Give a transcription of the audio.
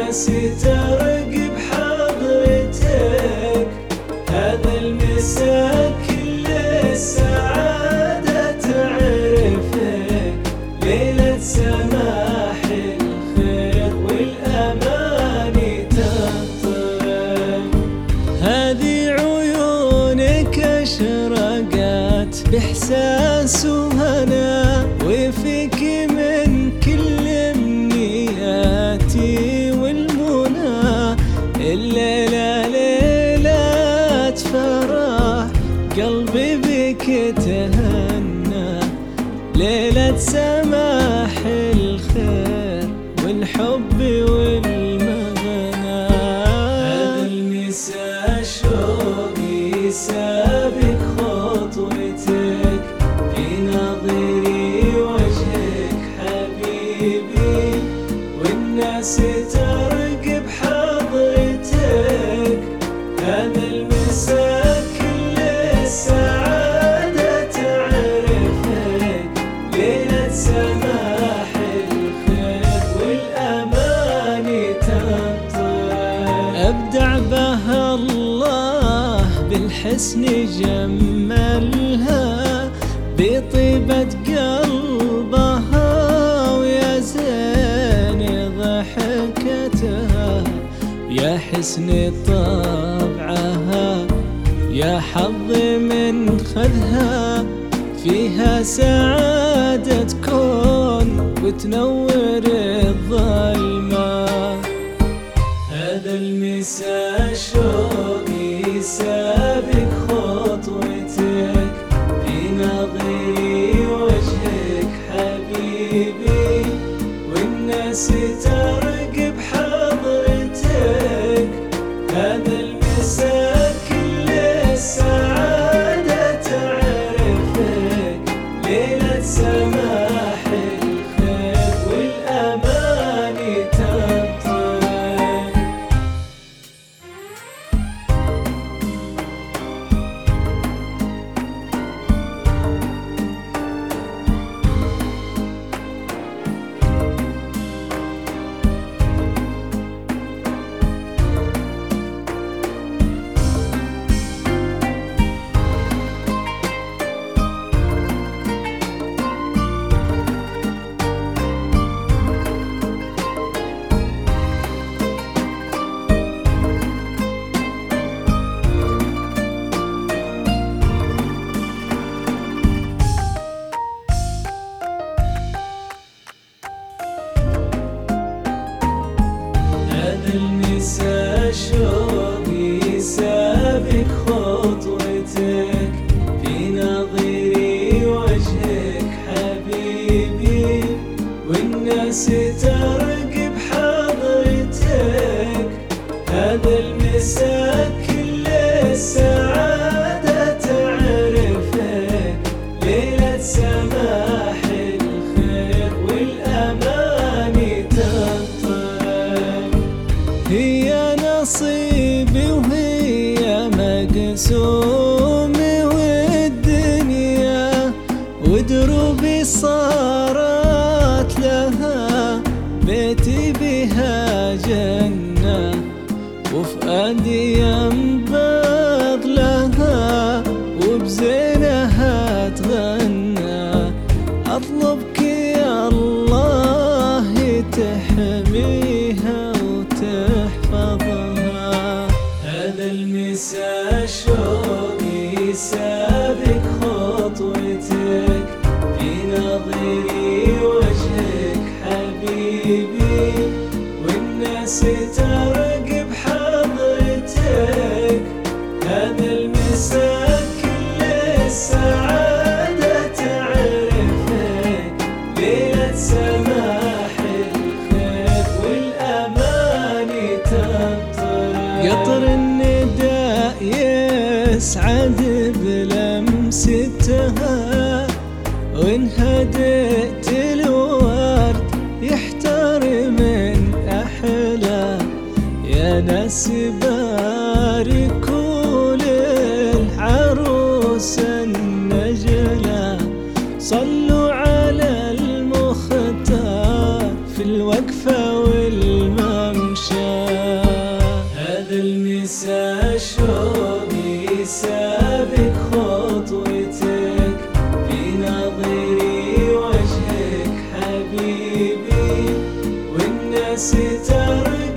والناس ترقب حضرتك. هذا المساء كل السعادة تعرفك، ليلة سماح الخير والأمان تنطرك. هذه عيونك أشرقت بإحساس وهنا، وفيك من كل أمنياتي والمنى. الليلة ليلة فرح، قلبي بك تهنى، ليلة سماح الخير والحب والمغنى. هذا المساء شوقي سابق خطوتك، في نظري وجهك حبيبي، والناس ترقب حضرتك. هذا المساء كل السعادة تعرفك، ليلة سماح الخير والأمان تنطرك. أبدع بها الله بالحسن جملها، بطيبة قلبها ويا زين ضحكتها، يا حسن طبعها، يا حظ من خذها. فيها سعادة كون وتنور الظلمة. هذا المساء شوقي سابق خطوتك، في نظري وجهك حبيبي، والناس ترقب حضرتك. هذا المساء كل السعادة تعرفك، ليلة سماح الخير والأمان تنطرك. هذا المساء شوقي سابق خطوتك، في نظري وجهك حبيبي، والناس ترقب حضرتك. هذا المساء كل السعادة تعرفك، ليلة سماح الخير والأمان تنطرك. هي نصيبي وهي مقسومي، والدنيا ودروبي صارت لها، بيتي بها جنة، وفؤادي ينبض لها، وبزينها تغنى. أطلبك يا الله تحميها وتحفظها. هذا المساء شوقي سابق خطوتك، في نظري وجهك حبيبي، والناس ترقب حضرتك. هذا المساء كل السعادة تعرفك، ليلة سماح الخير والأمان تنطرك. قطر النداء يسعد بلمستها، وإن هدئت الورد يحتار من أحلى. يا ناس باركوا للعروس النجلة، صلوا على المختار في الوقفة والممشى. ترجع